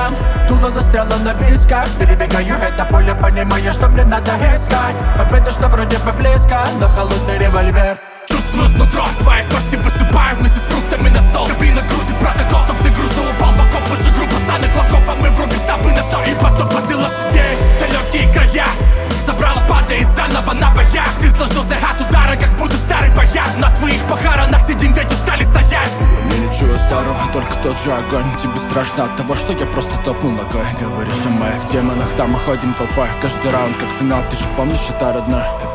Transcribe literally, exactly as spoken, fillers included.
рядом. Дуло застряло на висках. Перебегаю это поле, понимая, что мне надо искать победу, что вроде бы близко, но холодный револьвер. Чувствуют нутро, твои кости высыпают вместе с фруктами на стол. Кабина грузит протокол, чтоб ты грустно упал в окоп. Выше группа станных флагов, а мы врубим сабы на сто. И потом ты лошадей, далекие края забрала, падая заново на боях. Ты сложился от удара, как будто старый баян. На твоих похоронах сидим, ведь устали стоять. Я не чую старого, только тот же огонь. Тебе страшно от того, что я просто топнул ногой. Говоришь о моих демонах, там мы ходим толпой. Каждый раунд как финал, ты же помнишь это, родной?